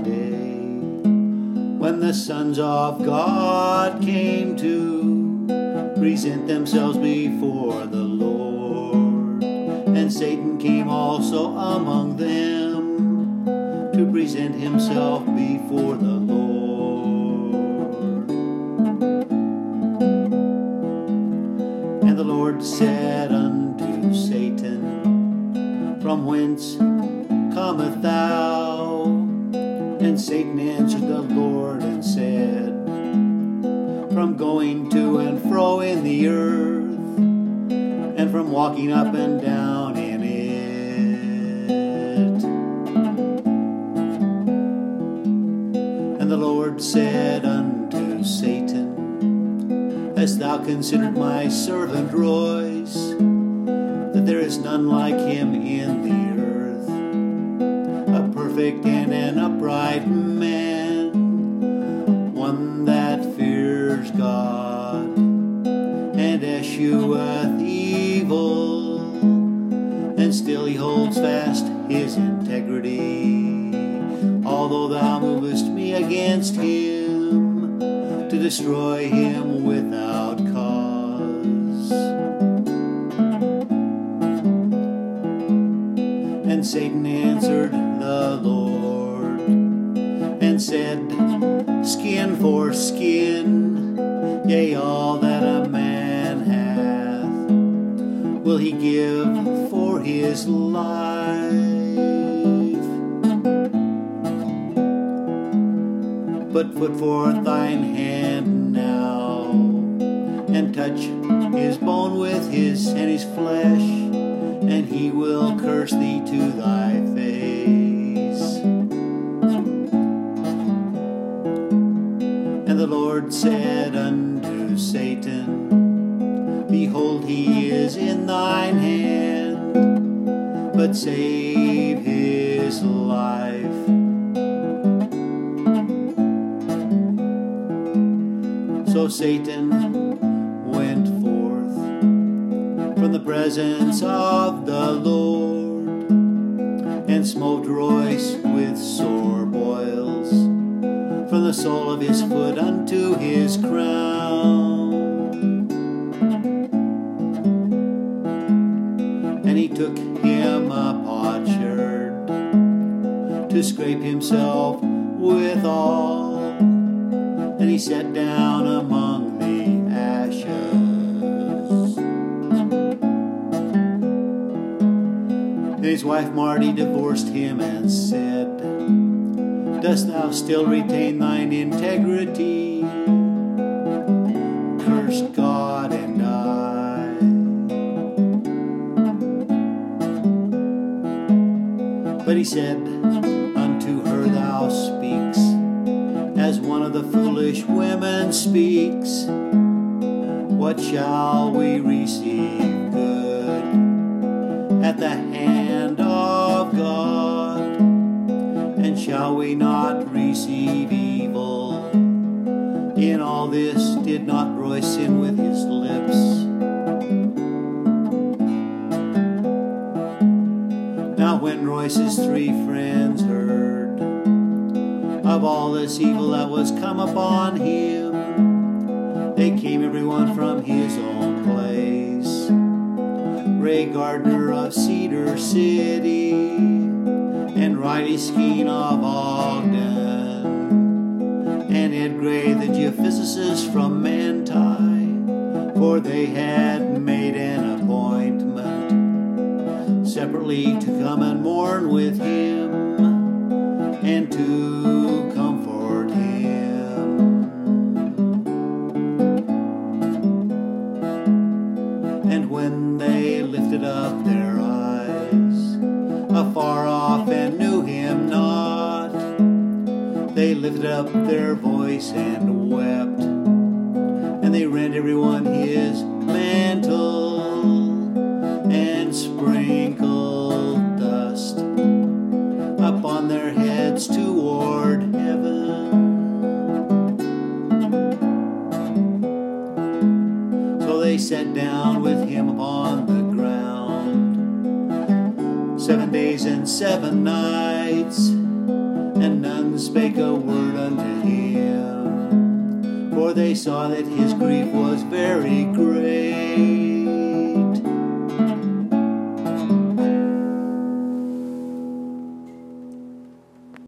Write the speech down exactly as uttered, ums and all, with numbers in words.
day, when the sons of God came to present themselves before the Lord, and Satan came also among them to present himself before the Lord. And the Lord said unto Satan, From whence cometh thou? And Satan answered the Lord and said, From going to and fro in the earth, and from walking up and down in it. And the Lord said unto Satan, Hast thou considered my servant Royce, that there is none like him in the earth, a perfect and an upright man, one that fears God and escheweth evil, and still he holds fast his integrity, although thou movest me against him to destroy him without cause. And Satan answered the Lord and said, Skin for skin, yea, all that a man hath will he give for his life. But put forth thine hand now, and touch his bone with his and his flesh, and he will curse thee to thy face. And the Lord said unto Satan, Behold, he is in thine hand, but save his life. So Satan went forth from the presence of the Lord, and smote Royce with sore boils, from the sole of his foot unto his crown. And he took him a potsherd to scrape himself withal, and he sat down among the ashes. And his wife Marty divorced him and said, Dost thou still retain thine integrity? Curse God and die. But he said unto her, Thou speaks as one of the foolish women speaks. What shall we receive good at the hand of God? And shall we not receive evil? In all this did not Royce sin with his lips. Now when Royce's three friends heard of all this evil that was come upon him, they came everyone from his own place. Ray Gardner of Cedar City, and Riley Skeen of Ogden, and Ed Gray the geophysicist from Manti, for they had made an appointment separately to come and mourn with him and to comfort him. And when they lifted up their eyes afar off and knew him not, they lifted up their voice and wept, and they rent everyone his mantle and sprinkled dust upon their heads toward heaven. So they sat down with him upon the ground seven days and seven nights, and none spake a word unto him, for they saw that his grief was very great.